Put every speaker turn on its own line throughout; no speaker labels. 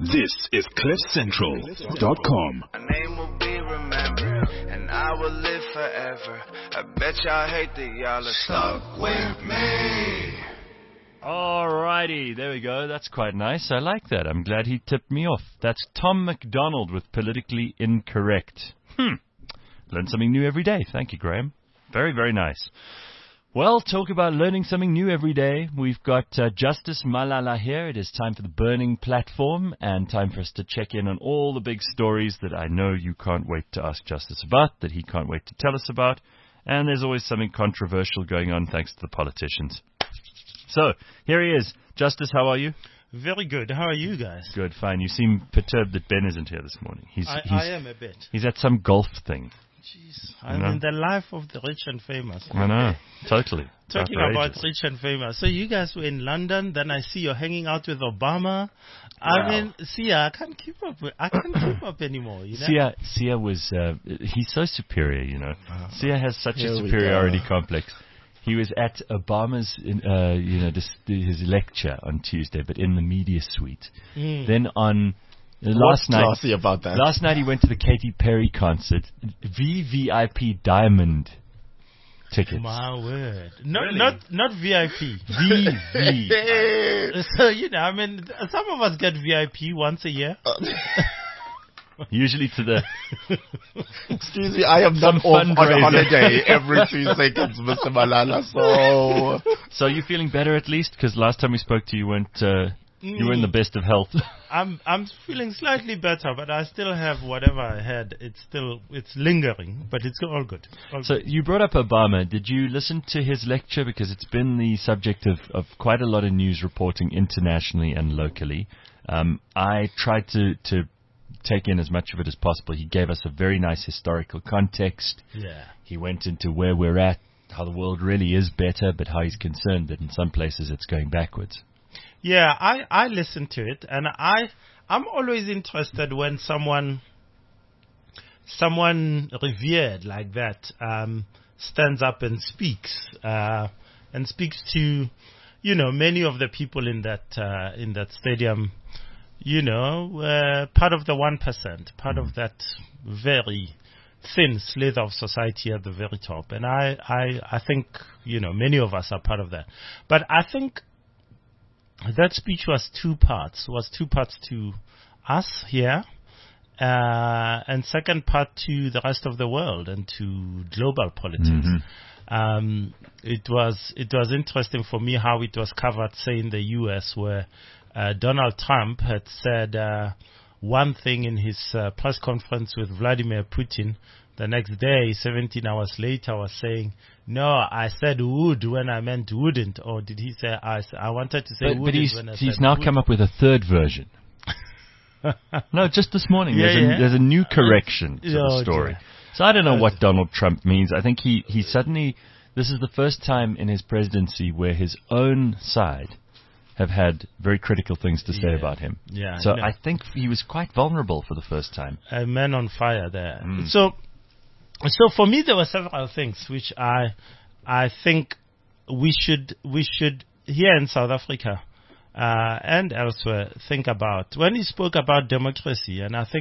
This is CliffCentral.com.
My name will be remembered, and I will live forever. I bet y'all hate that y'all are stuck with me.
Alrighty, there we go. That's quite nice. I like that. I'm glad he tipped me off. That's Tom McDonald with Politically Incorrect. Learn something new every day. Thank you, Graham. Very, very nice. Well, talk about learning something new every day. We've got Justice Malala here. It is time for the Burning Platform and time for us to check in on all the big stories that I know you can't wait to ask Justice about, that he can't wait to tell us about. And there's always something controversial going on thanks to the politicians. So, here he is. Justice, how are you?
Very good. How are you guys?
Good, fine. You seem perturbed that Ben isn't here this morning.
I am a bit.
He's at some golf thing.
Jeez, I'm in the life of the rich and famous.
I know, totally.
Talking about rich and famous. So you guys were in London, then I see you're hanging out with Obama. I mean, Sia, I can't keep up anymore, you know?
Sia was, he's so superior, you know. Sia has such a superiority complex. He was at Obama's, his lecture on Tuesday, but in the media suite. Then on... Last night he went to the Katy Perry concert. VVIP Diamond tickets.
My word.
Really?
Not VIP.
VV.
So, you know, I mean, some of us get VIP once a year.
Usually to the...
Excuse me, I am not off on holiday every 3 seconds, Mr. Malala, so...
So you feeling better at least? Because last time we spoke to you, you were in the best of health.
I'm feeling slightly better, but I still have whatever I had. It's lingering, but it's all good.
So you brought up Obama. Did you listen to his lecture? Because it's been the subject of quite a lot of news reporting internationally and locally. I tried to take in as much of it as possible. He gave us a very nice historical context.
Yeah. He
went into where we're at, how the world really is better, but how he's concerned that in some places it's going backwards.
Yeah, I listened to it, and I'm always interested when someone revered like that stands up and speaks to, you know, many of the people in that stadium, you know, part of the 1%, part of that very thin slither of society at the very top, and I think, you know, many of us are part of that, but I think that speech was two parts to us here, and second part to the rest of the world and to global politics. It was interesting for me how it was covered, say, in the U.S., where Donald Trump had said one thing in his press conference with Vladimir Putin. The next day, 17 hours later, was saying, no, I said would when I meant wouldn't. Or did he say, I wanted to say wouldn't when I said
But he's now come up with a third version. No, just this morning. There's a new correction to the story. So I don't know what Donald Trump means. I think he suddenly, this is the first time in his presidency where his own side have had very critical things to say about him.
Yeah,
so I think he was quite vulnerable for the first time.
A man on fire there. So for me, there were several things which I think we should here in South Africa and elsewhere think about when he spoke about democracy. And I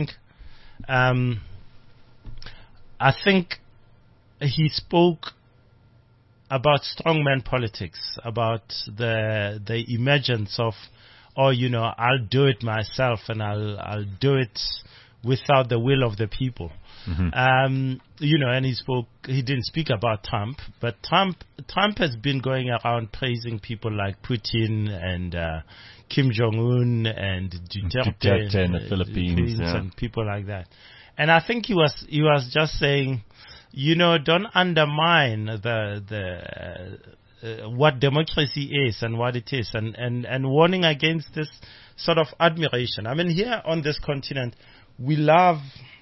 think he spoke about strongman politics, about the emergence of, I'll do it myself and I'll do it without the will of the people. And he didn't speak about Trump, but Trump has been going around praising people like Putin and Kim Jong-un and Duterte
in the Philippines
and people like that. And I think he was just saying, don't undermine the what democracy is and what it is, and warning against this sort of admiration. I mean, here on this continent, we love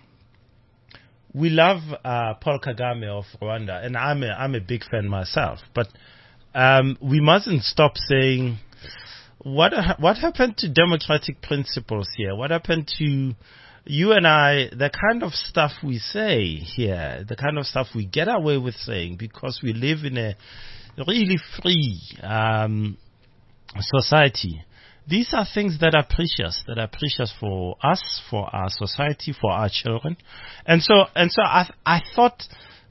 Paul Kagame of Rwanda, and I'm a big fan myself. But we mustn't stop saying what happened to democratic principles here. What happened to you and I? The kind of stuff we say here, the kind of stuff we get away with saying, because we live in a really free society. these are things that are precious for us, for our society, for our children. And so I thought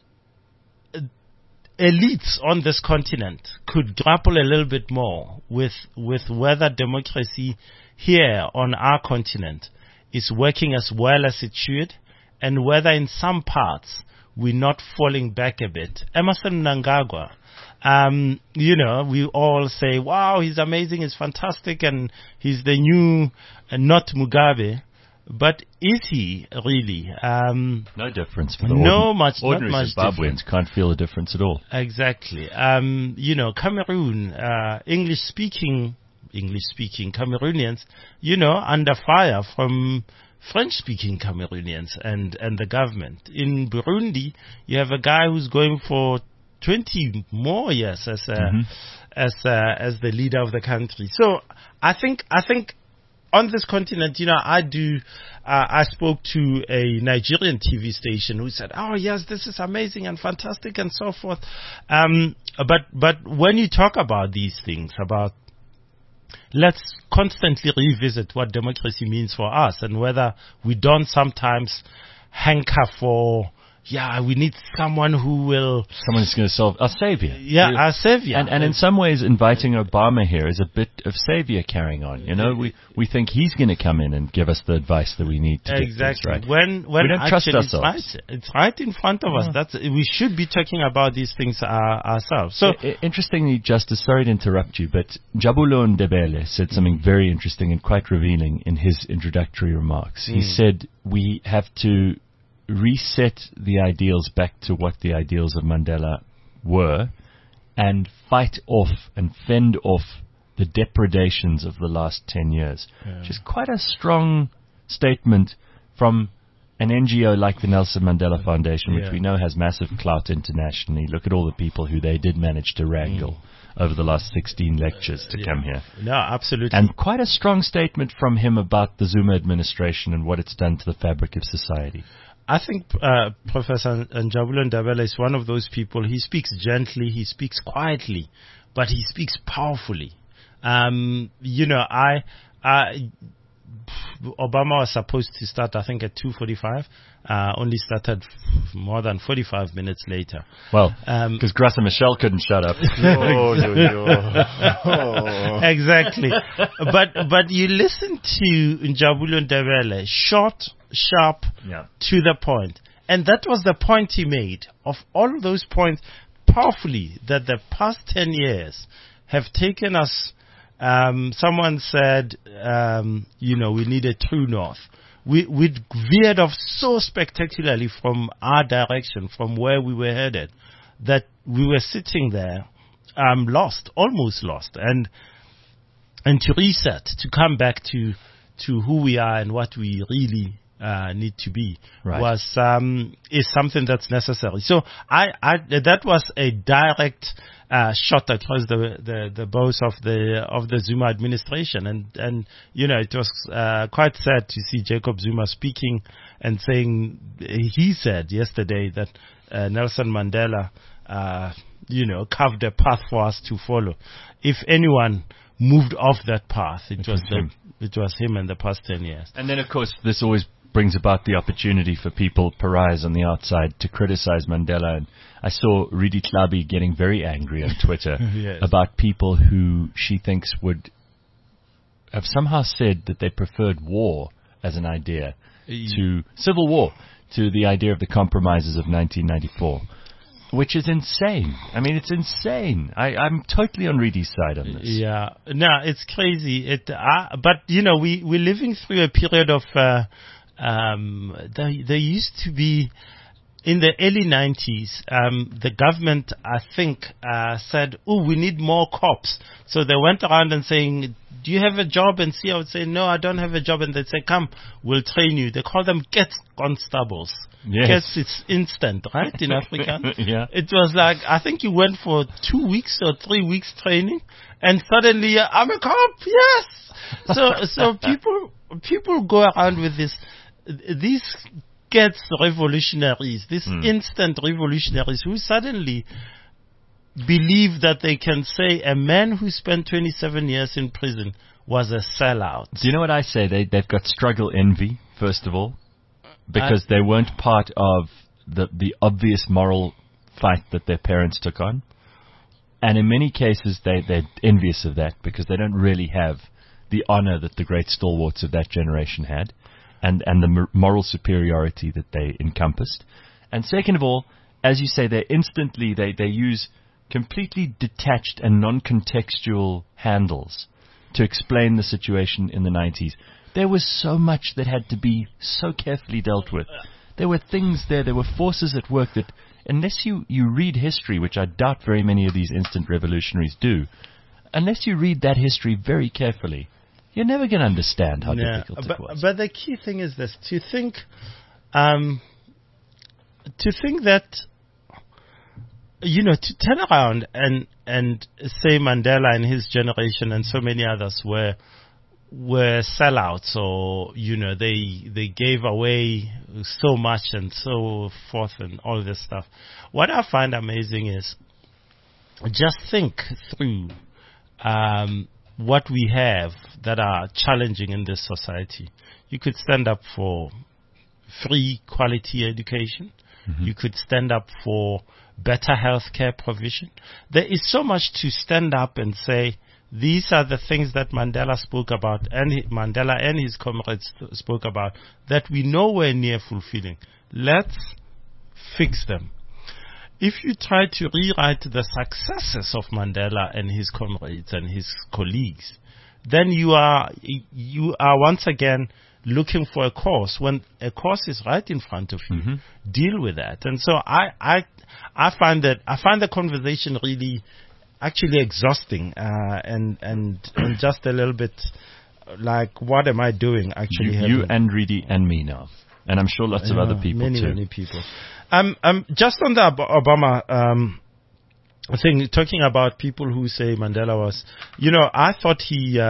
elites on this continent could grapple a little bit more with whether democracy here on our continent is working as well as it should, and whether in some parts we're not falling back a bit. Emmerson Mnangagwa, we all say, wow, he's amazing, he's fantastic, and he's the new, not Mugabe. But is he really?
No difference for the
ordinary
Zimbabweans can't feel a difference at all.
Exactly. Cameroon, English-speaking Cameroonians, under fire from French-speaking Cameroonians and the government. In Burundi, you have a guy who's going for 20 more years as the leader of the country. So I think on this continent, I spoke to a Nigerian TV station who said, oh yes, this is amazing and fantastic and so forth. But when you talk about these things, about let's constantly revisit what democracy means for us and whether we don't sometimes hanker for, we need someone who's
going to solve our savior.
Yeah, our savior.
And in some ways, inviting Obama here is a bit of savior carrying on. We think he's going to come in and give us the advice that we need to get things right.
When
we don't trust ourselves.
It's right in front of us. We should be talking about these things ourselves. So,
interestingly, Justice, sorry to interrupt you, but Jabulo Ndebele said something very interesting and quite revealing in his introductory remarks. He said we have to reset the ideals back to what the ideals of Mandela were and fight off and fend off the depredations of the last 10 years, which is quite a strong statement from an NGO like the Nelson Mandela Foundation, which we know has massive clout internationally. Look at all the people who they did manage to wrangle over the last 16 lectures to come here.
No, absolutely.
And quite a strong statement from him about the Zuma administration and what it's done to the fabric of society.
I think Professor Njabulo Ndebele is one of those people. He speaks gently, he speaks quietly, but he speaks powerfully. Obama was supposed to start, I think, at 2:45. Only started more than 45 minutes later.
Well, because Graça Machel couldn't shut up.
Exactly. But you listen to Njabulo Ndebele, short, sharp, to the point. And that was the point he made. Of all those points, powerfully, that the past 10 years have taken us. Someone said, we need a true north. We veered off so spectacularly from our direction, from where we were headed, that we were sitting there, almost lost. And to reset, to come back to who we are and what we really need to be is something that's necessary. So that was a direct shot across the bows of the Zuma administration, and it was quite sad to see Jacob Zuma speaking and saying, he said yesterday that Nelson Mandela carved a path for us to follow. If anyone moved off that path, it was him in the past 10 years.
And then, of course, this always brings about the opportunity for people, pariahs on the outside, to criticize Mandela. And I saw Rudi Tlabi getting very angry on Twitter about people who she thinks would have somehow said that they preferred war as an idea to civil war, to the idea of the compromises of 1994. Which is insane. I mean, it's insane. I'm totally on Rudi's side on this.
Yeah. No, it's crazy. But, we're living through a period of... there used to be... In the early 90s, the government, I think, said, we need more cops. So they went around and saying, do you have a job? And I would say, no, I don't have a job. And they'd say, come, we'll train you. They call them get constables. Yes, it's instant, right, in Africa?
Yeah.
It was like, I think you went for 2 weeks or 3 weeks training, and suddenly, I'm a cop, yes! So people go around with these gets revolutionaries, these instant revolutionaries who suddenly believe that they can say a man who spent 27 years in prison was a sellout.
Do you know what I say? They've got struggle envy, first of all, because they weren't part of the obvious moral fight that their parents took on. And in many cases, they're envious of that because they don't really have the honor that the great stalwarts of that generation had and the moral superiority that they encompassed. And second of all, as you say, they use completely detached and non-contextual handles to explain the situation in the 90s. There was so much that had to be so carefully dealt with. There were things there were forces at work that, unless you read history, which I doubt very many of these instant revolutionaries do, unless you read that history very carefully, you're never going to understand how difficult it was.
But the key thing is this, to think that, to turn around and say Mandela and his generation and so many others were sellouts, or they gave away so much and so forth and all this stuff. What I find amazing is just think through what we have that are challenging in this society. You could stand up for free quality education. Mm-hmm. You could stand up for better healthcare provision. There is so much to stand up and say, these are the things that Mandela spoke about, and Mandela and his comrades spoke about, that we nowhere near fulfilling. Let's fix them. If you try to rewrite the successes of Mandela and his comrades and his colleagues, then you are once again looking for a cause when a cause is right in front of you. Mm-hmm. Deal with that. And so I find the conversation really actually exhausting and just a little bit like, what am I doing actually?
You and Reedy and me now, and I'm sure lots of other people too.
Many people. Just on the Obama thing, talking about people who say Mandela was, I thought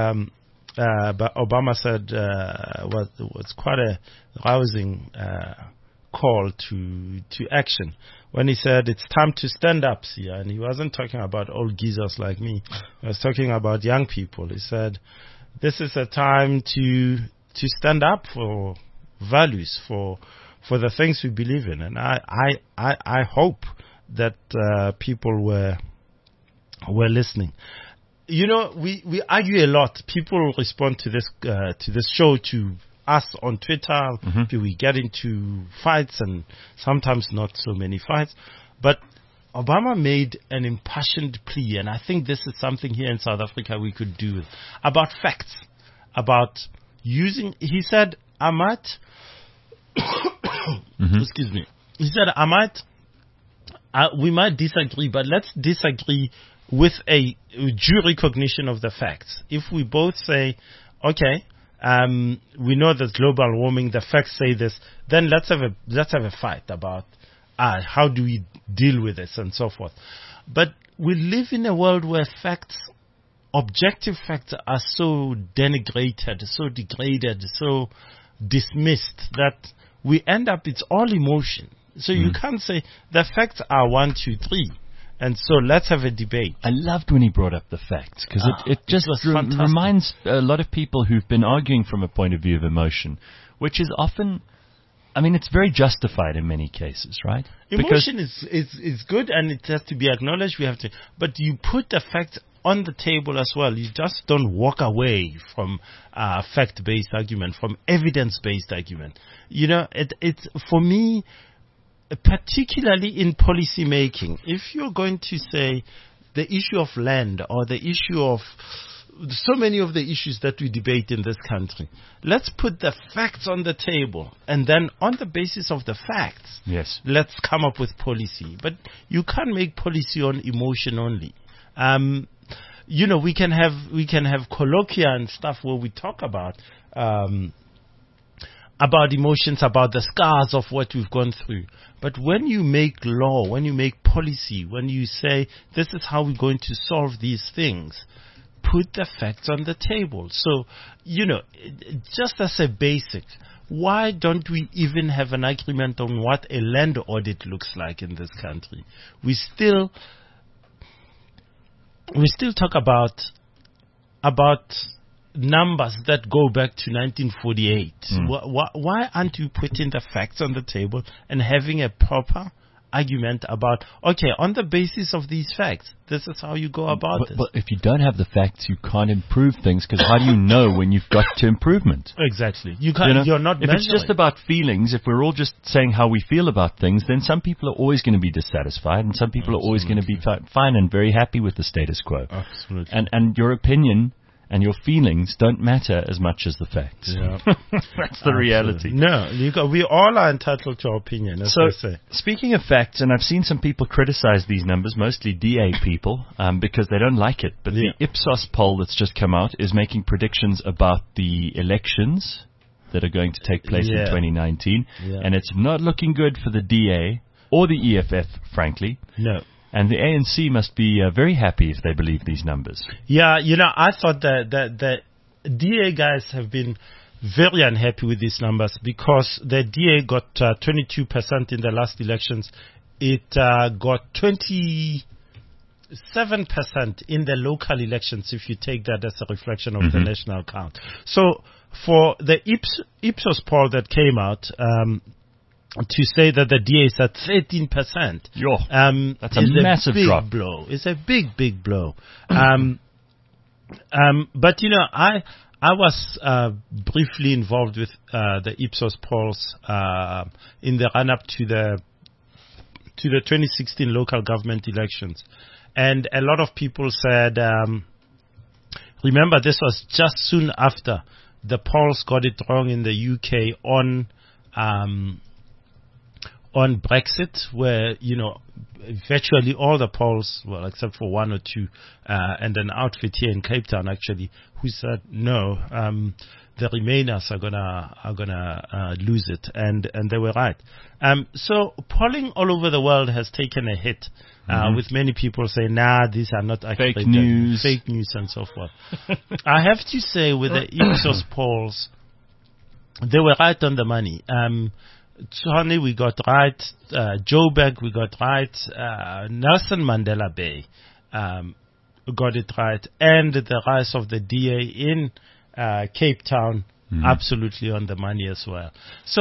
Obama said was quite a rousing call to action when he said it's time to stand up, Sia. And he wasn't talking about old geezers like me. He was talking about young people. He said this is a time to stand up for values, for the things we believe in. And I hope that people were listening. We argue a lot. People respond to this show, to us on Twitter. Mm-hmm. We get into fights and sometimes not so many fights. But Obama made an impassioned plea, and I think this is something here in South Africa we could do about facts, about using. He said, I might. Mm-hmm. Excuse me. He said, we might disagree, but let's disagree with a due recognition of the facts. If we both say, okay, we know there's global warming, the facts say this, then let's have a fight about how do we deal with this and so forth. But we live in a world where objective facts are so denigrated, so degraded, so dismissed that we end up, it's all emotion. So you can't say the facts are 1, 2, 3. And so let's have a debate.
I loved when he brought up the facts, because it just reminds a lot of people who've been arguing from a point of view of emotion, which is often, it's very justified in many cases, right?
Emotion is good and it has to be acknowledged. But you put the facts on the table as well. You just don't walk away from fact-based argument, from evidence-based argument. It's for me, particularly in policy making, if you're going to say the issue of land or the issue of so many of the issues that we debate in this country, let's put the facts on the table, and then on the basis of the facts,
yes, let's
come up with policy. But you can't make policy on emotion only. We can have colloquia and stuff where we talk about emotions, about the scars of what we've gone through. But when you make law, when you make policy, when you say this is how we're going to solve these things, put the facts on the table. So, just as a basic, why don't we even have an agreement on what a land audit looks like in this country? We still numbers that go back to 1948. Why aren't you putting the facts on the table and having a proper argument about, okay, on the basis of these facts, this is how you go about this.
But if you don't have the facts, you can't improve things, because how do you know when you've got to improvement?
Exactly. You can't, you're not measuring.
If it's just about feelings, if we're all just saying how we feel about things, then some people are always going to be dissatisfied, and some people are always going to be fine and very happy with the status quo.
Absolutely.
And your opinion and your feelings don't matter as much as the facts.
Yeah.
That's the reality.
No, we all are entitled to our opinion, as I say.
Speaking of facts, and I've seen some people criticize these numbers, mostly DA people, because they don't like it. But the Ipsos poll that's just come out is making predictions about the elections that are going to take place in 2019. Yeah. And it's not looking good for the DA or the EFF, frankly.
No.
And the ANC must be very happy if they believe these numbers.
Yeah, I thought that the DA guys have been very unhappy with these numbers because the DA got 22% in the last elections. It got 27% in the local elections, if you take that as a reflection of the national count. So for the Ipsos poll that came out, to say that the DA is at 13%.
That's a massive drop.
Blow. It's a big blow. But I was briefly involved with the Ipsos polls in the run-up to the 2016 local government elections, and a lot of people said, remember, this was just soon after the polls got it wrong in the UK on Brexit, where, virtually all the polls, well, except for one or two, and an outfit here in Cape Town, actually, who said, no, the Remainers are gonna lose it. And they were right. So polling all over the world has taken a hit, with many people saying, nah, these are not accurate.
Fake news
and so forth. I have to say, with the Ipsos polls, they were right on the money. Tony, we got right. Joburg, we got right. Nelson Mandela Bay got it right. And the rise of the DA in Cape Town, absolutely on the money as well. So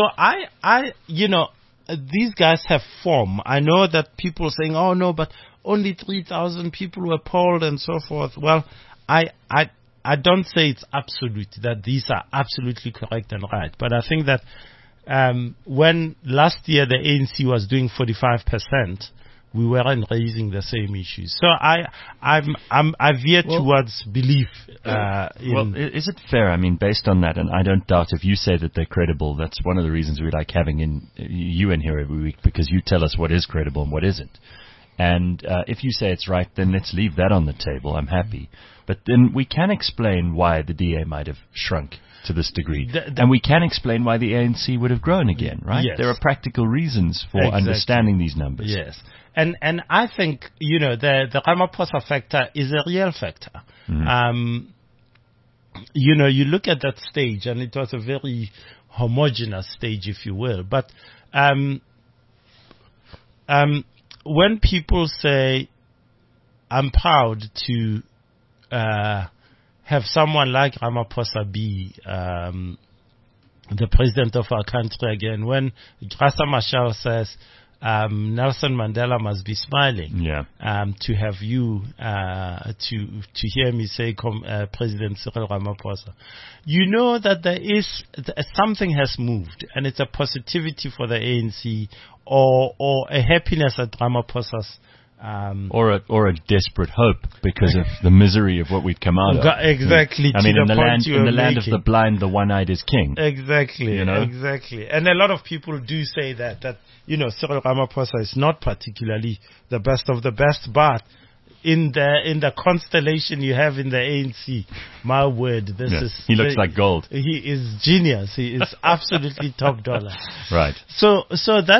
these guys have form. I know that people are saying, oh no, but only 3,000 people were polled and so forth. Well, I don't say it's absolute, that these are absolutely correct and right. But I think that when last year the ANC was doing 45%, we weren't raising the same issues. So I veer towards belief.
Is it fair? I mean, based on that, and I don't doubt if you say that they're credible, that's one of the reasons we like having you in here every week, because you tell us what is credible and what isn't. And if you say it's right, then let's leave that on the table. I'm happy. But then we can explain why the DA might have shrunk to this degree. And we can explain why the ANC would have grown again, right?
Yes.
There are practical reasons for understanding these numbers.
Yes. And I think, the Ramaphosa factor is a real factor. You look at that stage, and it was a very homogeneous stage, if you will. But when people say, I'm proud to have someone like Ramaphosa be the president of our country again, when Graça Machel says Nelson Mandela must be smiling to have you to hear me say President Cyril Ramaphosa, that there is something has moved, and it's a positivity for the ANC, or a happiness at Ramaphosa's
or a desperate hope because of the misery of what we'd come out of.
Exactly.
I mean, in the land of the blind, the one-eyed is king.
Exactly. Exactly. And a lot of people do say that Cyril Ramaphosa is not particularly the best of the best, but in the constellation you have in the ANC, my word,
he looks like gold.
He is genius. He is absolutely top dollar.
Right.
So that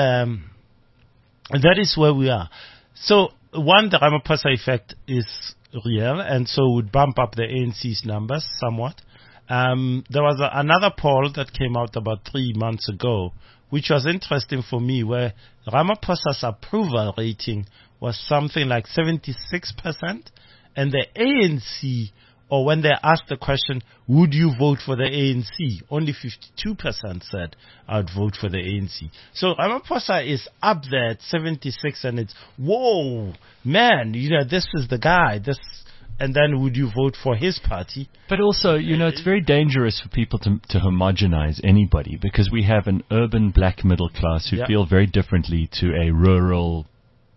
is where we are. So, one, the Ramaphosa effect is real, and so would bump up the ANC's numbers somewhat. There was another poll that came out about 3 months ago, which was interesting for me, where Ramaphosa's approval rating was something like 76%, and the ANC or when they asked the question, would you vote for the ANC? Only 52% said, I'd vote for the ANC. So Ramaphosa is up there at 76, and it's, whoa, man, this is the guy. And then would you vote for his party?
But also, it's very dangerous for people to homogenize anybody, because we have an urban black middle class who feel very differently to a rural,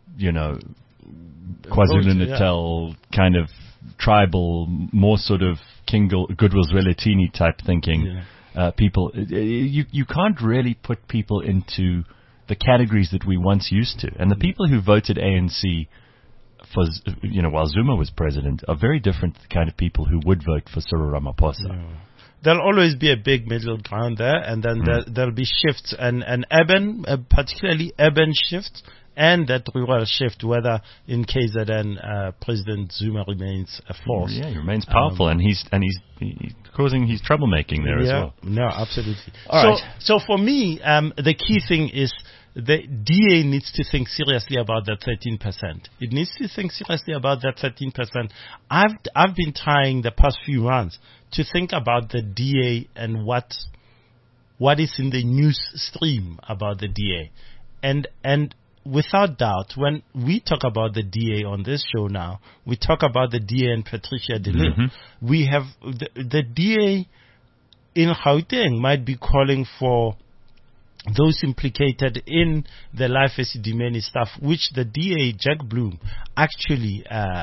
KwaZulu-Natal kind of tribal, more sort of Goodwill's Relatini type thinking people. You can't really put people into the categories that we once used to. And the people who voted ANC for, while Zuma was president, are very different kind of people who would vote for Cyril Ramaphosa.
Yeah. There'll always be a big middle ground there, and then there'll be shifts, and urban, particularly urban shifts, and that rural shift, whether in KZN President Zuma remains a force.
Yeah, he remains powerful, and he's causing troublemaking there as well.
No, absolutely.
All right.
So for me, the key thing is the DA needs to think seriously about that 13%. It needs to think seriously about that 13%. I've been trying the past few months to think about the DA and what is in the news stream about the DA, and without doubt, when we talk about the DA on this show now, we talk about the DA and Patricia de Lille.
Mm-hmm.
We have the DA in Gauteng might be calling for those implicated in the Life Esidimeni stuff, which the DA, Jack Bloom, actually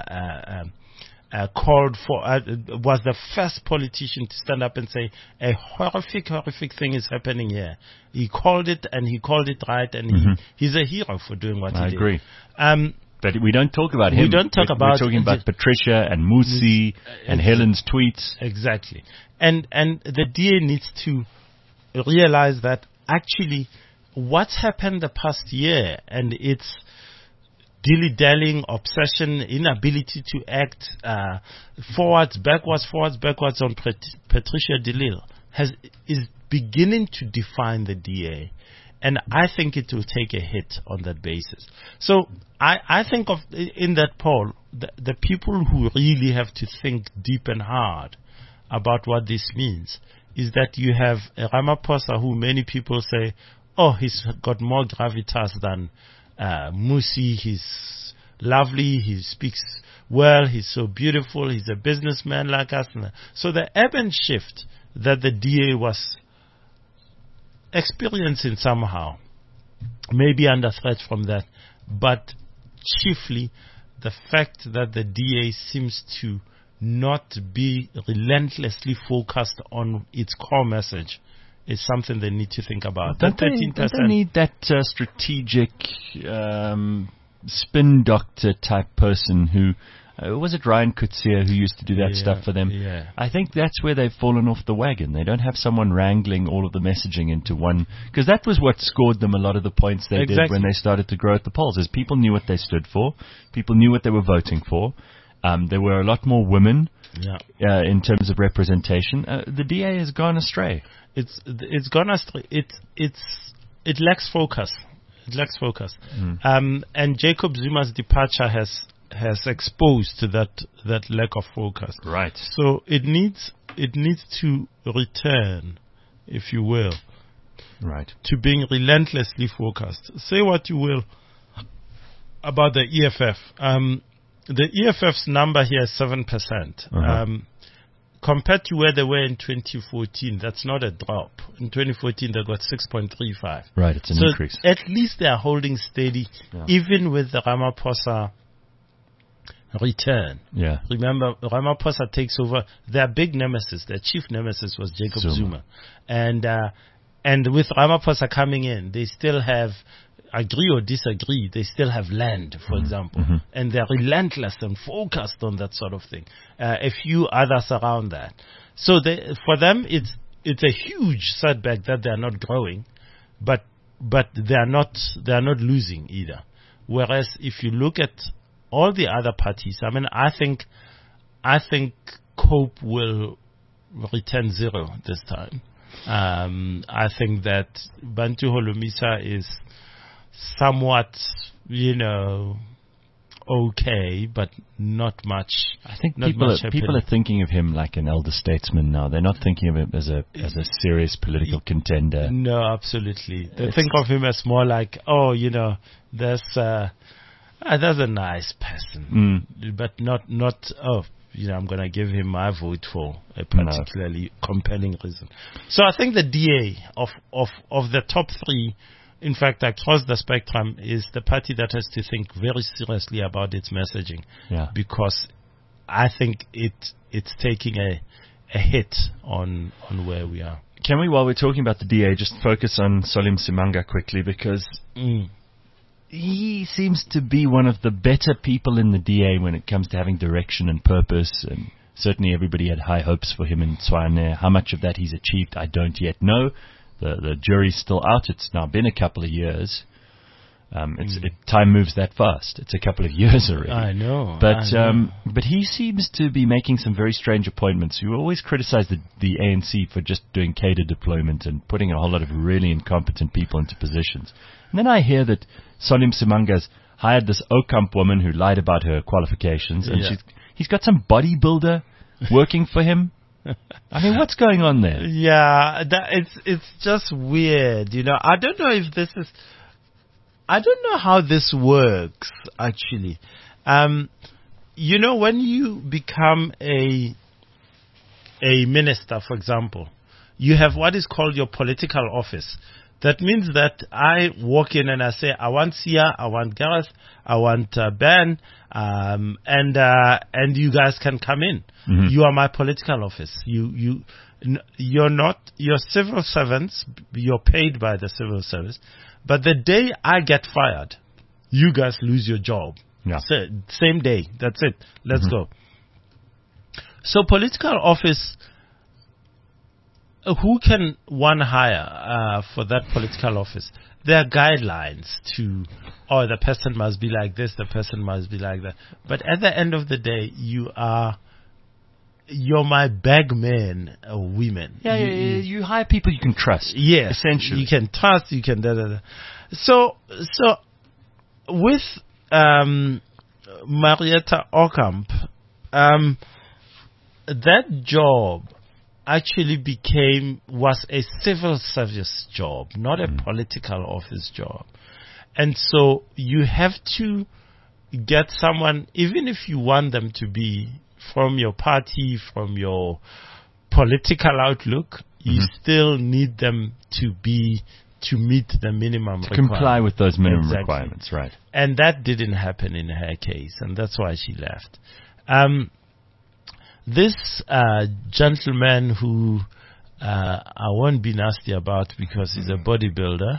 called for, was the first politician to stand up and say, a horrific thing is happening here. He called it, and he called it right, and he's a hero for doing what he did.
I agree. But we don't talk about him.
We don't talk about...
We're talking about Patricia and Musi and Helen's tweets.
Exactly. And the DA needs to realize that actually what's happened the past year, and it's dilly-dallying, obsession, inability to act forwards, backwards on Patricia de Lille is beginning to define the DA. And I think it will take a hit on that basis. So I think of, in that poll, the people who really have to think deep and hard about what this means is that you have a Ramaphosa who many people say, oh, he's got more gravitas than Musi. He's lovely, he speaks well, he's so beautiful, he's a businessman like us. So the urban shift that the DA was experiencing somehow may be under threat from that, but chiefly the fact that the DA seems to not be relentlessly focused on its core message is something they need to think about.
Don't they need that strategic spin doctor type person who, was it Ryan Coetzee who used to do that stuff for them?
Yeah.
I think that's where they've fallen off the wagon. They don't have someone wrangling all of the messaging into one, because that was what scored them a lot of the points they did when they started to grow at the polls, is people knew what they stood for, people knew what they were voting for. There were a lot more women in terms of representation. The DA has gone astray. It's gone astray.
It lacks focus. It lacks focus. And Jacob Zuma's departure has exposed to that lack of focus.
Right.
So it needs to return, if you will,
right, to
being relentlessly focused. Say what you will about the EFF. The EFF's number here is 7%. Compared to where they were in 2014, that's not a drop. In 2014, they got 6.35.
Right, it's an increase.
At least they are holding steady, even with the Ramaphosa return.
Yeah.
Remember, Ramaphosa takes over. Their big nemesis, their chief nemesis was Jacob Zuma. And with Ramaphosa coming in, they still have, agree or disagree, they still have land, for example. And they're relentless and focused on that sort of thing. A few others around that. So for them, it's a huge setback that they're not growing, but they're not losing either. Whereas if you look at all the other parties, I mean, I think COPE will return 0 this time. I think that Bantu Holomisa is somewhat, okay, but not much.
I think
not
people
much
are thinking of him like an elder statesman now. They're not thinking of him as a serious political contender.
No, absolutely. They think of him as more like, there's a nice person, but not. I'm going to give him my vote for a particularly compelling reason. So I think the DA of the top three, in fact, across the spectrum, is the party that has to think very seriously about its messaging.
Yeah.
Because I think it's taking a hit on where we are.
Can we, while we're talking about the DA, just focus on Solim Simanga quickly, because he seems to be one of the better people in the DA when it comes to having direction and purpose, and certainly everybody had high hopes for him in Tshwane. How much of that he's achieved, I don't yet know. The jury's still out. It's now been a couple of years. Time moves that fast. It's a couple of years already.
I know.
But he seems to be making some very strange appointments. You always criticize the ANC for just doing cadre deployment and putting a whole lot of really incompetent people into positions. And then I hear that Solim Simanga's hired this Okamp woman who lied about her qualifications, and he's got some bodybuilder working for him. I mean, what's going on there?
Yeah, it's just weird. I don't know how this works, actually. When you become a minister, for example, you have what is called your political office. That means that I walk in and I say, I want Sia, I want Gareth, I want Ben, and you guys can come in. Mm-hmm. You are my political office. You're not, you're civil servants, you're paid by the civil service, but the day I get fired, you guys lose your job.
Yeah.
Same day, that's it. Let's go. So political office, who can one hire for that political office? There are guidelines to, the person must be like this, the person must be like that. But at the end of the day, you're my bagmen, women.
Yeah, you hire people you can trust.
Yes,
essentially.
You can trust, you can da-da-da. So with Marietta Okamp, that job actually was a civil service job, not a political office job. And so you have to get someone, even if you want them to be from your party, from your political outlook, you still need them to meet the minimum requirements.
Comply with those minimum requirements, right.
And that didn't happen in her case, and that's why she left. This gentleman who I won't be nasty about because he's a bodybuilder,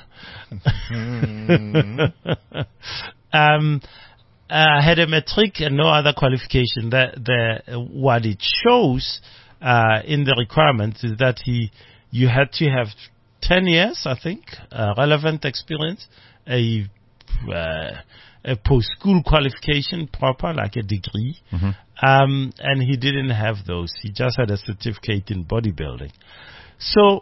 had a matric and no other qualification. What it shows in the requirements is that you had to have 10 years, I think, relevant experience, a post-school qualification proper, like a degree. And he didn't have those. He just had a certificate in bodybuilding. So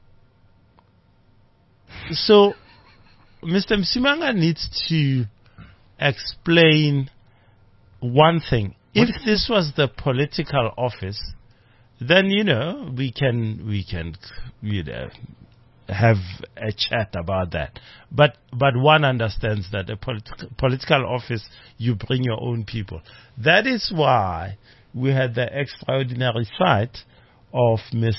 Mr. Msimanga needs to explain one thing. If this was the political office, then, we can have a chat about that. But one understands that a political office, you bring your own people. That is why we had the extraordinary sight of Ms.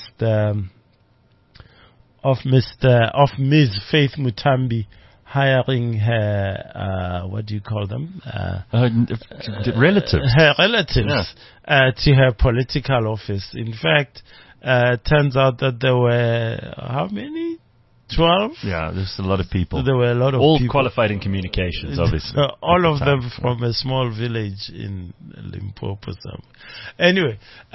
Faith Mutambi hiring her, what do you call them?
Relatives.
Her relatives to her political office. In fact, turns out that there were, how many? 12?
Yeah, there's a lot of people.
There were a lot of
all
people.
Qualified in communications, obviously.
All of them from a small village in Limpopo. Anyway,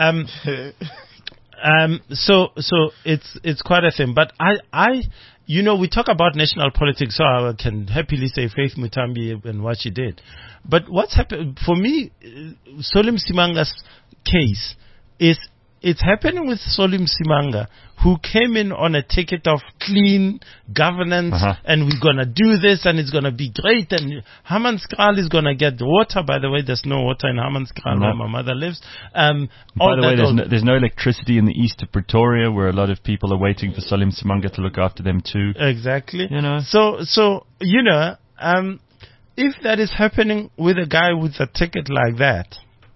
so it's quite a thing. But we talk about national politics, so I can happily say Faith Mutambi and what she did. But what's happened for me, Solim Simanga's case is it's happening with Solim Simanga, who came in on a ticket of clean governance, and we're going to do this, and it's going to be great, and Hammanskraal is going to get water. By the way, there's no water in Hammanskraal where my mother lives.
By the way, there's no electricity in the east of Pretoria, where a lot of people are waiting for Solim Simanga to look after them too.
Exactly.
You know.
So you know, if that is happening with a guy with a ticket like that,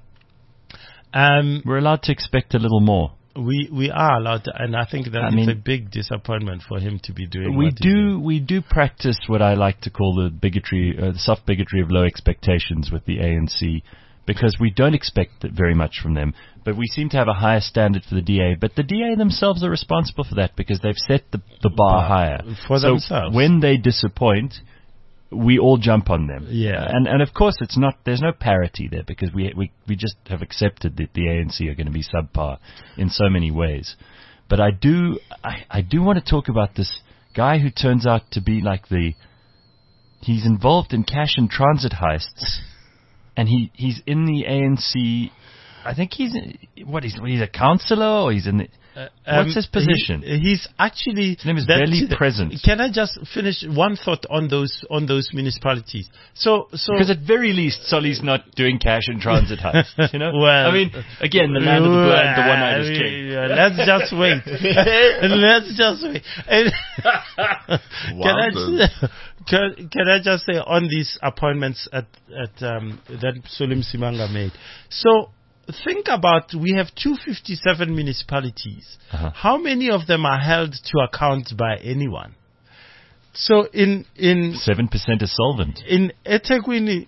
we're allowed to expect a little more.
We are allowed to, and I think that it's a big disappointment for him to be doing.
We do practice what I like to call the bigotry, the soft bigotry of low expectations with the ANC, because we don't expect very much from them, but we seem to have a higher standard for the DA. But the DA themselves are responsible for that, because they've set the bar higher
for themselves.
When they disappoint, we all jump on them.
Yeah.
And of course there's no parity there, because we just have accepted that the ANC are going to be subpar in so many ways. But I do want to talk about this guy who turns out to be like he's involved in cash and transit heists, and he's in the ANC. I think he's a councillor, or he's in the what's his position?
He's actually...
His name is barely present.
Can I just finish one thought on those municipalities? So
because at very least, Solly's not doing cash and transit heists, you know?
Well,
I mean, again, the land of the blind, the one-eyed is king.
Let's just wait. Let's just wait. Can I just say on these appointments that Solim Simanga made? So, think about, we have 257 municipalities. How many of them are held to account by anyone? So in
7% is solvent.
In eThekwini,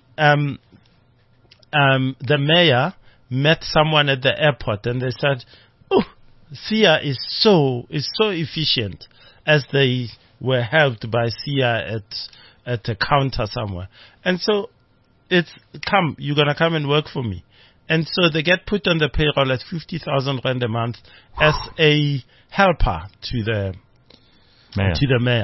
the mayor met someone at the airport, and they said, "Oh, SIA is so efficient," as they were helped by SIA at a counter somewhere. And so you're gonna come and work for me. And so they get put on the payroll at 50,000 rand a month as a helper to the mayor.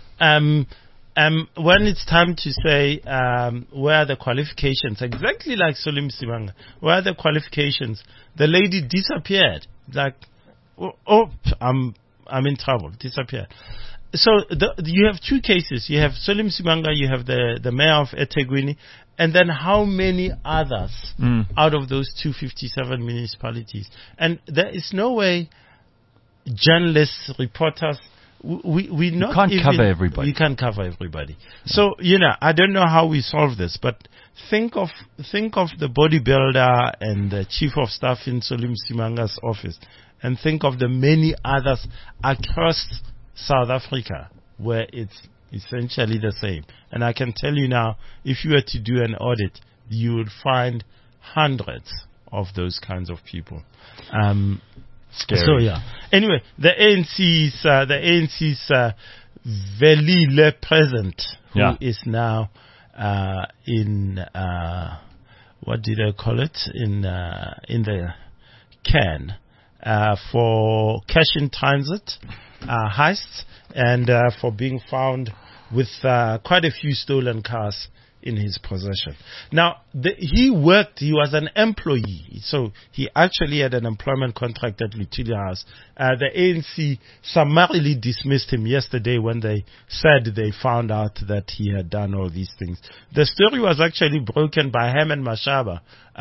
When it's time to say where are the qualifications, exactly like Solim Simanga, where are the qualifications? The lady disappeared. Like, I'm in trouble. Disappeared. So you have two cases. You have Solim Simanga, you have the mayor of eThekwini, and then how many others out of those 257 municipalities? And there is no way journalists, reporters, we can't cover everybody. You can't cover everybody. So, I don't know how we solve this, but think of the bodybuilder and the chief of staff in Solim Simanga's office, and think of the many others across South Africa where it's essentially the same. And I can tell you now, if you were to do an audit, you would find hundreds of those kinds of people.
Scary.
So yeah. Anyway, the ANC's Velile President, who is now in what do they call it, in the can for cash in transit heists, and for being found with quite a few stolen cars in his possession. Now, he was an employee, so he actually had an employment contract at Luthuli House. The ANC summarily dismissed him yesterday when they said they found out that he had done all these things. The story was actually broken by Herman Mashaba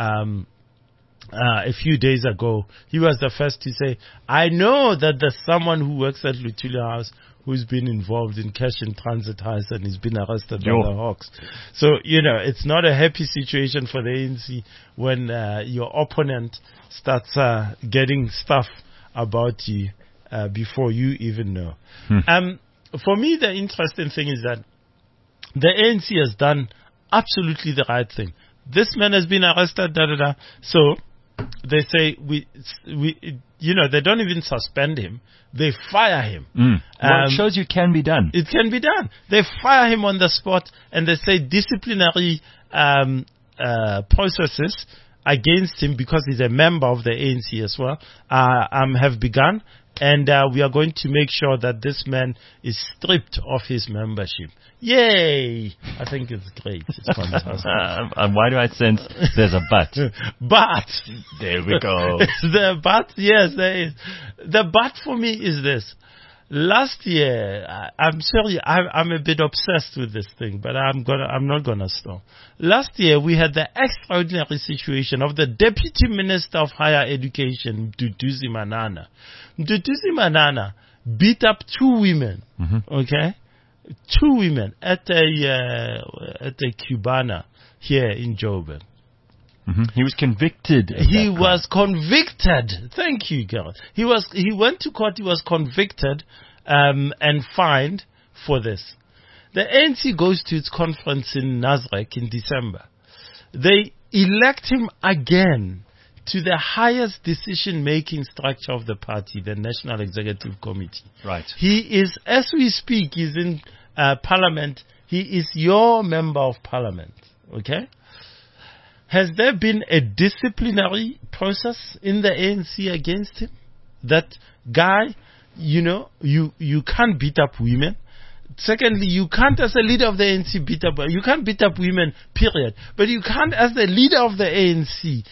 a few days ago. He was the first to say, I know that there's someone who works at Luthuli House who's been involved in cash in transit heists and he's been arrested by the Hawks. So, it's not a happy situation for the ANC when your opponent starts getting stuff about you before you even know. For me, the interesting thing is that the ANC has done absolutely the right thing. This man has been arrested, So they say they don't even suspend him. They fire him.
Well, it shows you can be done.
It can be done. They fire him on the spot, and they say disciplinary processes against him, because he's a member of the ANC as well, have begun, And we are going to make sure that this man is stripped of his membership. Yay! I think it's great. It's fantastic.
Why do I sense there's a but?
But
There we go.
the but, yes, there is. The but for me is this. Last year, I'm sorry, I'm a bit obsessed with this thing, but I'm not gonna stop. Last year, we had the extraordinary situation of the Deputy Minister of Higher Education, Mduduzi Manana. Mduduzi Manana beat up 2 women, okay? 2 women at a Cubana here in Joburg.
He was convicted.
He was convicted. Thank you, Gareth. He went to court. He was convicted and fined for this. The ANC goes to its conference in Nasrec in December. They elect him again to the highest decision-making structure of the party, the National Executive Committee.
Right.
He is, as we speak, he's in Parliament. He is your member of Parliament. Okay? Has there been a disciplinary process in the ANC against him? That guy, you can't beat up women. Secondly, you can't, as a leader of the ANC, beat up. You can't beat up women, period. But you can't, as the leader of the ANC,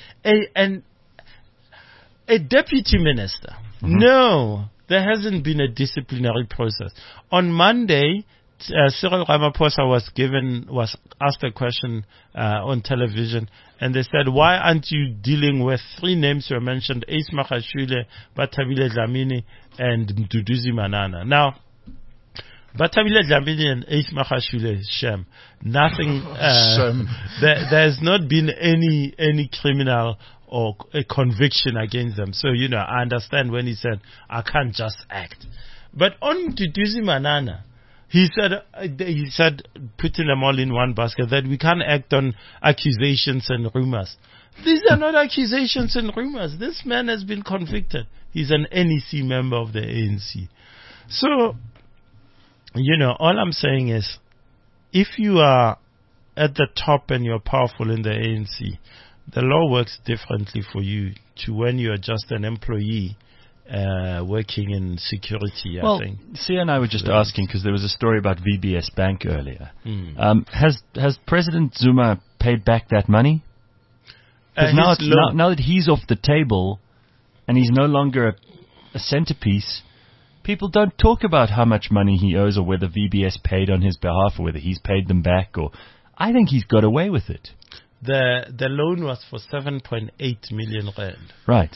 a deputy minister. No, there hasn't been a disciplinary process. On Monday, Cyril Ramaphosa was asked a question on television, and they said, "Why aren't you dealing with 3 names you mentioned: Ace Magashule, Bathabile Dlamini, and Mduduzi Manana?" Now, Bathabile Dlamini and Ace Magashule, shame. Nothing. There has not been any criminal or a conviction against them. So I understand when he said, "I can't just act." But on Mduduzi Manana, He said, putting them all in one basket, that we can't act on accusations and rumors. These are not accusations and rumors. This man has been convicted. He's an NEC member of the ANC. So, all I'm saying is, if you are at the top and you're powerful in the ANC, the law works differently for you to when you're just an employee working in security, I think.
Sia and I were just asking, because there was a story about VBS Bank earlier. Has President Zuma paid back that money? Because now that he's off the table and he's no longer a centerpiece, people don't talk about how much money he owes or whether VBS paid on his behalf or whether he's paid them back. Or I think he's got away with it.
The loan was for 7.8 million rand.
Right.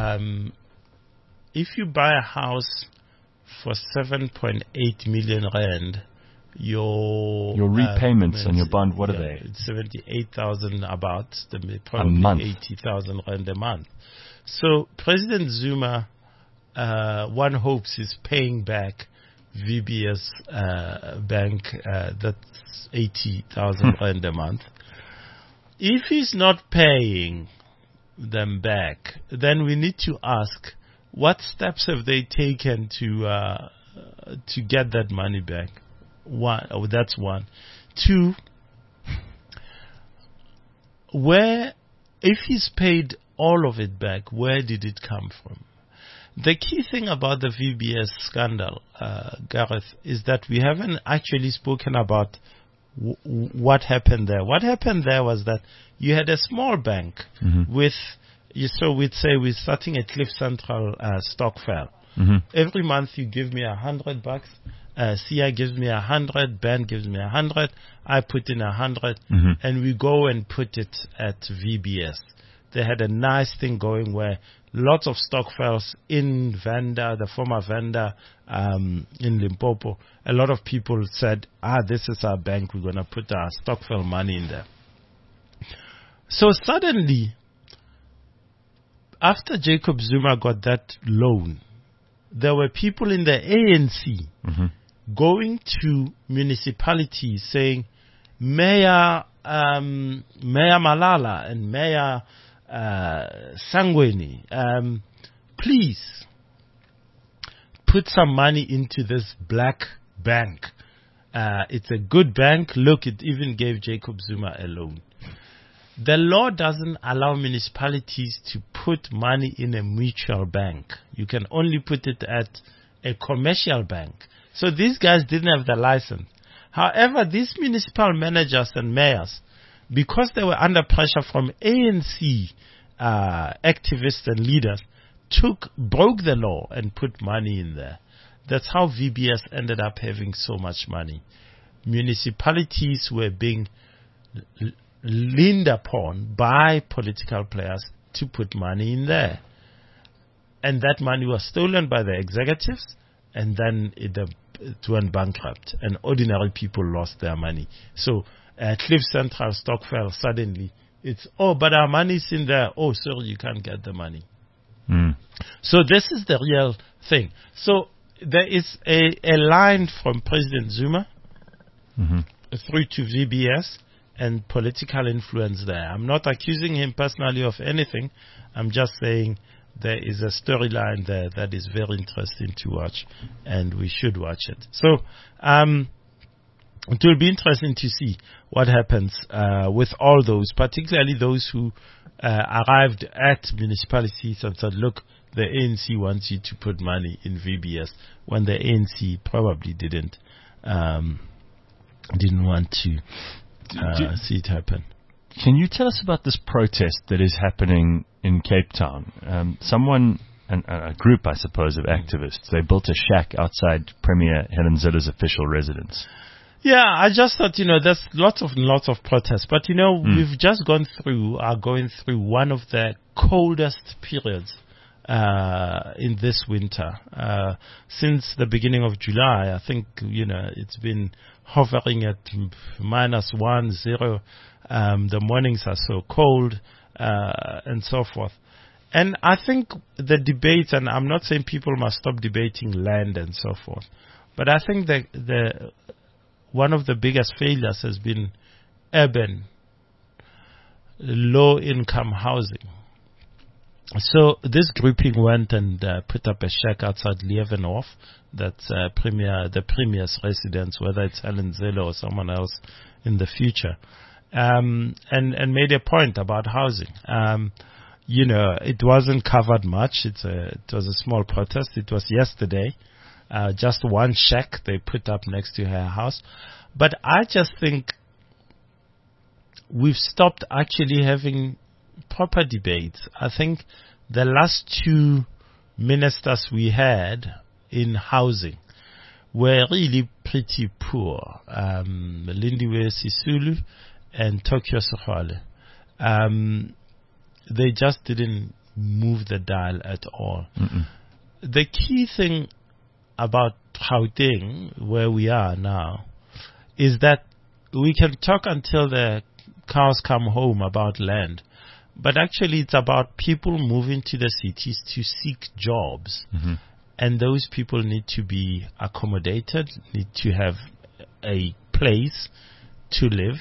If you buy a house for 7.8 million rand, your
repayments on your bond, what are they?
It's 78,000 about, probably
a month.
80,000 rand a month. So President Zuma, one hopes, is paying back VBS Bank, that's 80,000 rand a month. If he's not paying them back, then we need to ask, what steps have they taken to get that money back? That's one. 2, if he's paid all of it back, where did it come from? The key thing about the VBS scandal, Gareth, is that we haven't actually spoken about what happened there. What happened there was that you had a small bank with, we're starting at Cliff Central Stokvel. Every month you give me $100. Sia gives me 100. Ben gives me 100. I put in 100, and we go and put it at VBS. They had a nice thing going where lots of Stokvels in Venda, the former Venda in Limpopo, a lot of people said, this is our bank, we're going to put our Stokvel money in there. So suddenly, after Jacob Zuma got that loan, there were people in the ANC going to municipalities saying, Mayor Malala and Mayor Sangweni, please put some money into this black bank. It's a good bank. Look, it even gave Jacob Zuma a loan. The law doesn't allow municipalities to put money in a mutual bank. You can only put it at a commercial bank. So these guys didn't have the license. However, these municipal managers and mayors, because they were under pressure from ANC activists and leaders, broke the law and put money in there. That's how VBS ended up having so much money. Municipalities were being leaned upon by political players to put money in there. And that money was stolen by the executives, and then it went bankrupt, and ordinary people lost their money. So Cliff Central stock fell suddenly. It's, but our money's in there. Oh, sorry, you can't get the money. So this is the real thing. So there is a line from President Zuma through to VBS and political influence there. I'm not accusing him personally of anything. I'm just saying there is a storyline there that is very interesting to watch, and we should watch it. So it will be interesting to see what happens with all those, particularly those who arrived at municipalities and said, look, the ANC wants you to put money in VBS, when the ANC probably didn't want to see it happen.
Can you tell us about this protest that is happening in Cape Town? Someone, a group, I suppose, of activists, they built a shack outside Premier Helen Zille's official residence.
Yeah, I just thought, there's lots of protests. But, we've just going through one of the coldest periods in this winter. Since the beginning of July, I think, it's been hovering at -1, 0. The mornings are so cold, and so forth. And I think the debates, and I'm not saying people must stop debating land and so forth, but I think that one of the biggest failures has been urban, low-income housing. So this grouping went and put up a shack outside Leeuwenhof. That's the Premier's residence, whether it's Helen Zille or someone else in the future. And made a point about housing. It wasn't covered much. It was a small protest. It was yesterday. Just one shack they put up next to her house. But I just think we've stopped actually having proper debates. I think the last two ministers we had in housing were really pretty poor. Lindiwe Sisulu and Tokyo Sehlola. They just didn't move the dial at all. The key thing about Gauteng, where we are now, is that we can talk until the cows come home about land, but actually it's about people moving to the cities to seek jobs. And those people need to be accommodated, need to have a place to live.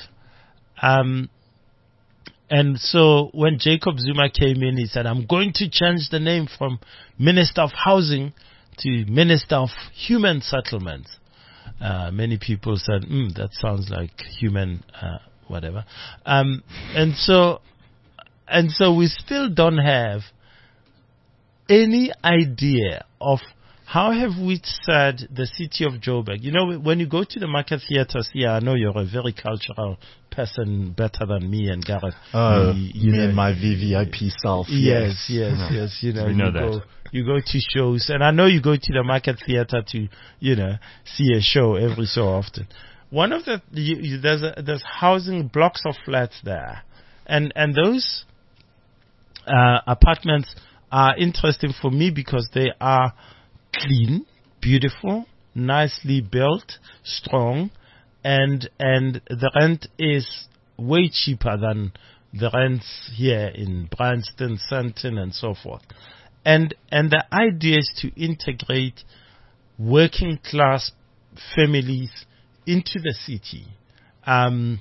And so when Jacob Zuma came in, he said, I'm going to change the name from Minister of Housing to Minister of Human Settlements. Many people said, that sounds like human, whatever. And so we still don't have any idea of how have we said the city of Joburg. When you go to the market theaters here, I know you're a very cultural person, better than me and Gareth.
Me and my VVIP self.
Yes.
We know that.
You go to shows, and I know you go to the market theater to, see a show every so often. One of there's housing blocks of flats there, and those apartments are interesting for me because they are clean, beautiful, nicely built, strong, and the rent is way cheaper than the rents here in Bryanston, Sandton, and so forth. And the idea is to integrate working class families into the city. And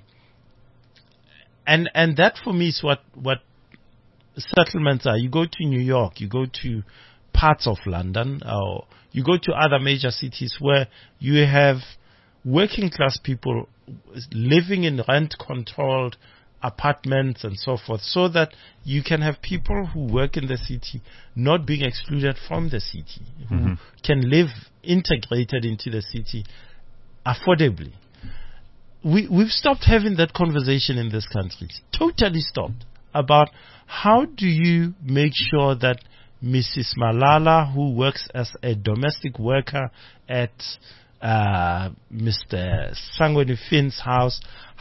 that for me is what settlements are. You go to New York, you go to parts of London, or you go to other major cities where you have working class people living in rent controlled apartments and so forth, so that you can have people who work in the city not being excluded from the city, who can live integrated into the city affordably. We've stopped having that conversation in this country. Totally stopped. About how do you make sure that Mrs. Malala, who works as a domestic worker at Mr. Sangweni Finn's house,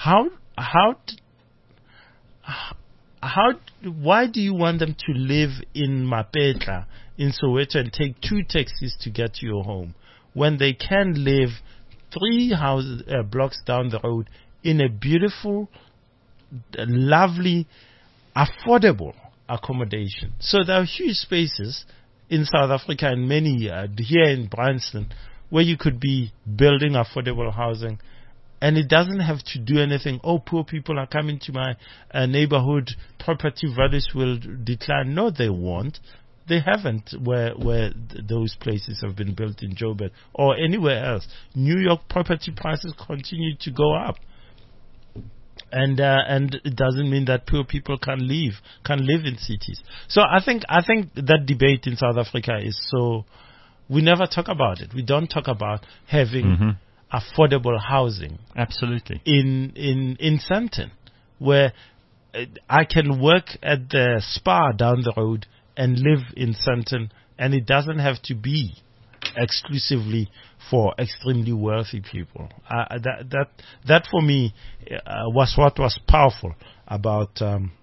why do you want them to live in Mapetla, in Soweto, and take 2 taxis to get to your home, when they can live 3 blocks down the road in a beautiful, lovely, affordable accommodation? So there are huge spaces in South Africa and many here in Bryanston where you could be building affordable housing, and it doesn't have to do anything. Oh, poor people are coming to my neighborhood, property values will decline. No, they won't. They haven't where those places have been built in Joburg or anywhere else. New York property prices continue to go up. And it doesn't mean that poor people can live in cities. So I think that debate in South Africa is so, we never talk about it. We don't talk about having affordable housing.
Absolutely.
In Sandton, where I can work at the spa down the road and live in Sandton, and it doesn't have to be exclusively for extremely wealthy people. That for me was what was powerful about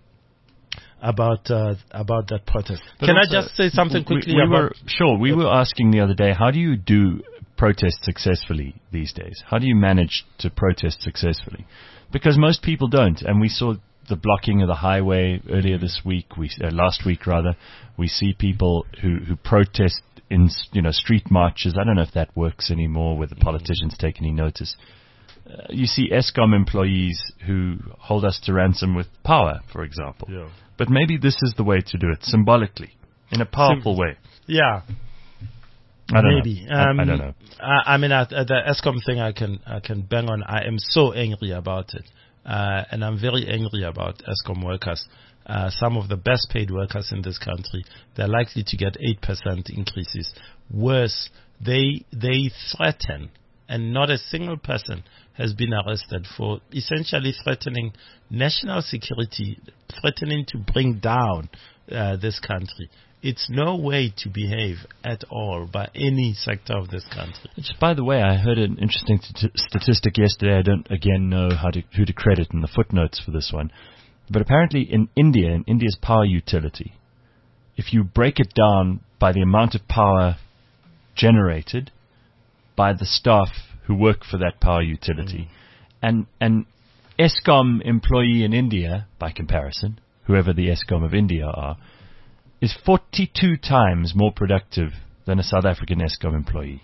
that protest. But can I just say something quickly?
We were asking the other day, how do you do protest successfully these days? How do you manage to protest successfully? Because most people don't, and we saw the blocking of the highway earlier this week. Last week rather. We see people who protest in street marches. I don't know if that works anymore, where the politicians take any notice. You see Eskom employees who hold us to ransom with power, for example. Yeah. But maybe this is the way to do it, symbolically, in a powerful way.
Yeah.
I don't
maybe.
know. I don't know.
I mean, the Eskom thing, I can bang on. I am so angry about it, and I'm very angry about Eskom workers. Some of the best paid workers in this country, they're likely to get 8% increases. Worse, they threaten, and not a single person has been arrested for essentially threatening national security, threatening to bring down this country. It's no way to behave at all by any sector of this country.
Which, by the way, I heard an interesting statistic yesterday. I don't again know who to credit in the footnotes for this one. But apparently in India's power utility, if you break it down by the amount of power generated by the staff who work for that power utility, and an Eskom employee in India, by comparison, whoever the Eskom of India are, is 42 times more productive than a South African Eskom employee.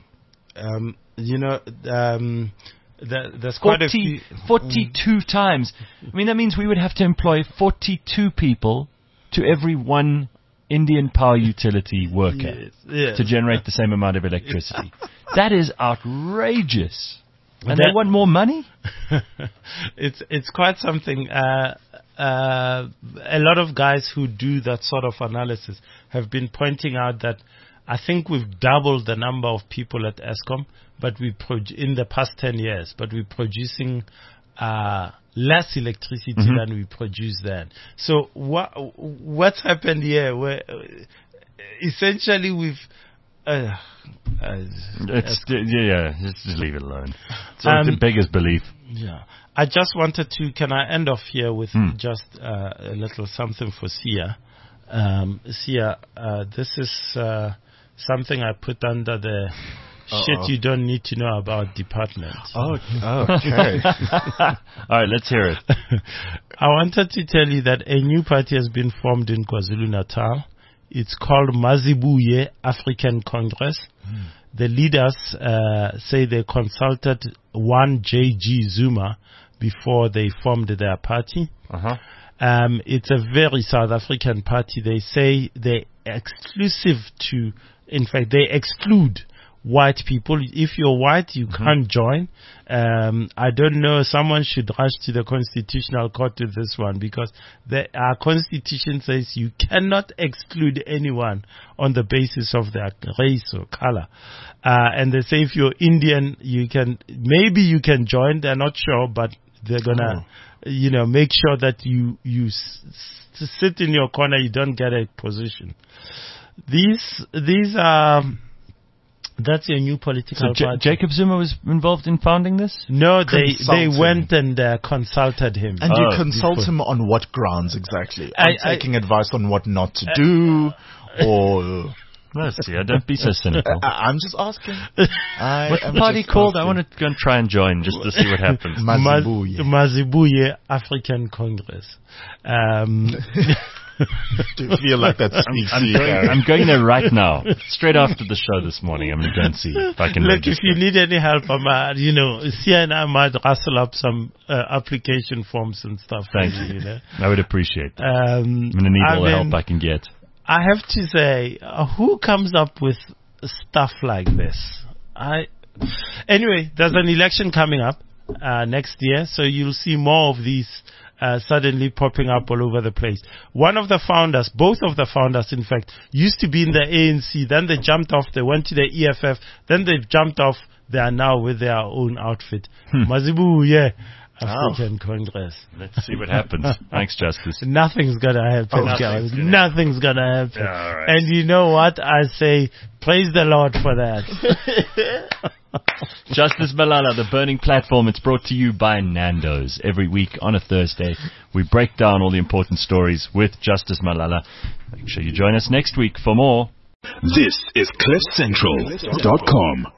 There's quite a few.
42 times. I mean, that means we would have to employ 42 people to every one Indian power utility worker to generate the same amount of electricity. That is outrageous. And they want more money?
It's quite something. A lot of guys who do that sort of analysis have been pointing out that I think we've doubled the number of people at Eskom, but in the past 10 years, but we're producing less electricity than we produced then. So what's happened here? Where essentially we've
just leave it alone. It's the biggest belief.
Yeah. I just wanted to, can I end off here with just a little something for Sia? Sia, this is something I put under the shit you don't need to know about department.
Okay.
All right, let's hear it.
I wanted to tell you that a new party has been formed in KwaZulu-Natal. It's called Mazibuye African Congress. The leaders say they consulted one J.G. Zuma before they formed their party. It's a very South African party. They say they exclude white people. If you're white, you can't join. I don't know, someone should rush to the Constitutional Court with this one, because our Constitution says you cannot exclude anyone on the basis of their race or color. And they say if you're Indian, you can join. They're not sure, but they're gonna, make sure that you sit in your corner, you don't get a position. These are... That's your new political party.
Jacob Zuma was involved in founding this?
No, they went and consulted him.
And you consult him on what grounds exactly? Taking advice on what not to do, or...
Let's see, don't be so cynical.
I'm just asking.
What's the party called? I want to go and try and join just to see what happens.
Mazibuye African Congress.
Do you feel like that speaks to you?
I'm going there right now. Straight after the show this morning. I'm going to go and see if I can register.
If you need any help, Sia and I might rustle up some application forms and stuff.
Thank you. I would appreciate that. I'm going to need all the help I can get.
I have to say, who comes up with stuff like this? Anyway, there's an election coming up next year, so you'll see more of these suddenly popping up all over the place. One of the founders, both of the founders, in fact, used to be in the ANC. Then they jumped off. They went to the EFF. Then they jumped off. They are now with their own outfit. Mazibuye African Congress.
Let's see what happens. Thanks, Justice.
Nothing's gonna happen, guys. Nothing's gonna happen.
Yeah, right.
And you know what? I say, praise the Lord for that.
Justice Malala, the Burning Platform. It's brought to you by Nando's. Every week on a Thursday, we break down all the important stories with Justice Malala. Make sure you join us next week for more.
This is CliffCentral.com.